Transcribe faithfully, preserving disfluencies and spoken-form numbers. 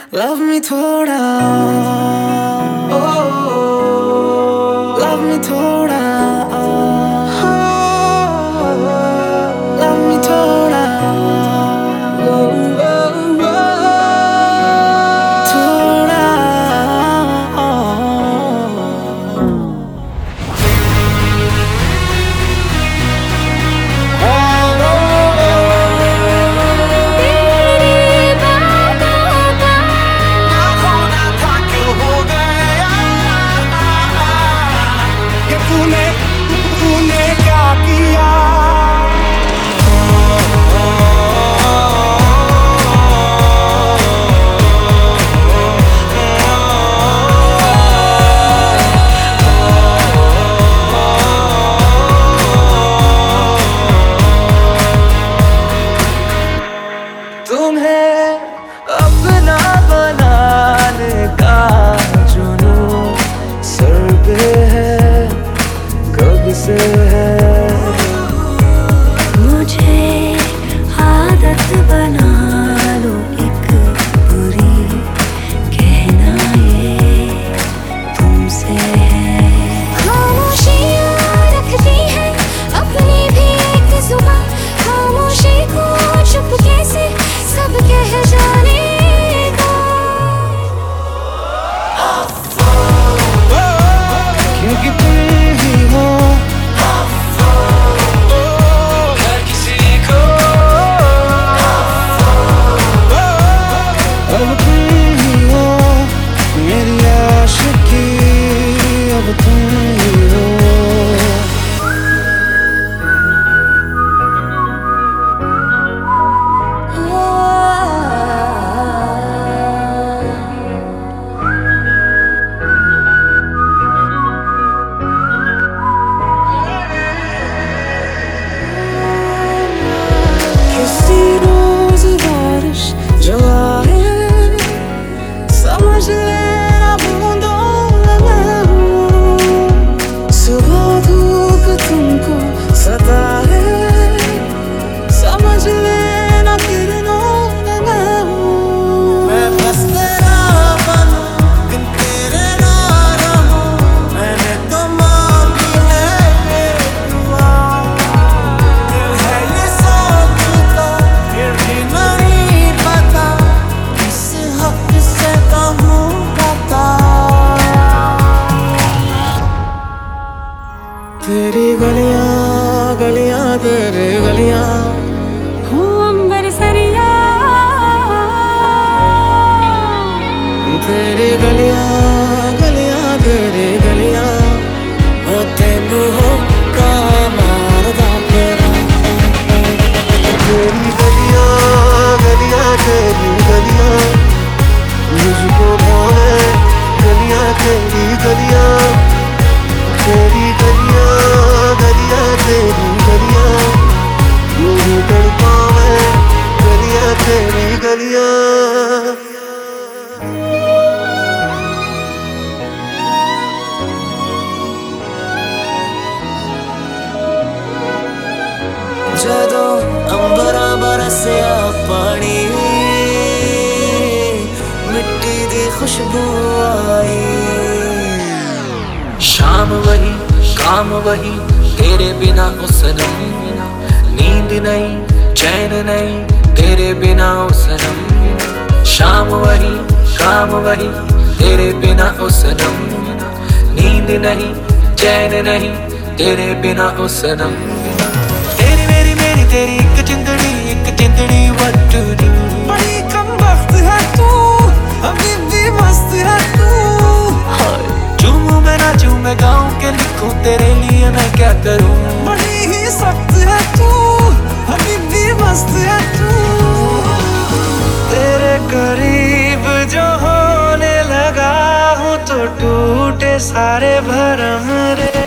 Love me थोड़ा, oh, love me थोड़ा, oh, love me थोड़ा, oh, oh, oh, थोड़ा, तूने तूने क्या किया? तुम्हें अपना बनाने का जुनून सर पे है, कब से है। मुझे आदत बना लो एक बुरी, कहना ये तुमसे है। खामोशियाँ रखती है अपनी भी एक जुबान, खामोशी को चुपके से सब कह जाने का। क्योंकि तुम ही हो हर किसी को, अब तुम ही हो मेरी आशिकी, अब तुम ही हो। किसी रोज बारिश जो आए, समझ लेना बूंदों में मैं हूँ। सुबह धूप तुमको सताए, समझ लेना किरणों में मैं हूँ। मैं बस तेरा बनूं, बिन तेरे ना रहूं, मैंने तो मांगी है ये दुआ। दिल है ये सोचता, फिर भी नहीं पता किस हक से कहूँ बता। तेरी गलियां गलियां तेरी गलियां, हूँ अंबर सरिया, तेरी गलियां गलियां तेरी गलियां, ओ तेनू होका मारदा फिरां। तेरी गलियां गलियां तेरी गलियां, मुझको भावे गलियां तेरी गलियां। तेरी गलियां गलियां तेरी गलियां, मुझे तड़पावे गलियां तेरी गलियां। ਜਦੋਂ ਅੰਬਰਾਂ ਬਰਸਿਆ ਪਾਣੀ, मिट्टी दी खुशबू आई। शाम वही काम वही, तेरे बिना ओ सनम, नींद नहीं चैन नहीं तेरे बिना ओ सनम। शाम वही काम वही, तेरे बिना ओ सनम, नींद नहीं चैन नहीं तेरे बिना ओ सनम। तेरी मेरी मेरी तेरी एक जिंदड़ी एक जिंदड़ी what to do। बड़ी कम वक्त है तू, अभी भी मस्त है तू। झूमूं मैं नाचूं मैं गाऊं के लिखूं, तेरे लिए मैं क्या करूं। बड़ी ही सख्त है तू, अभी भी मस्त है तू। तेरे करीब जो होने लगा हूं तो टूटे सारे भरम रे।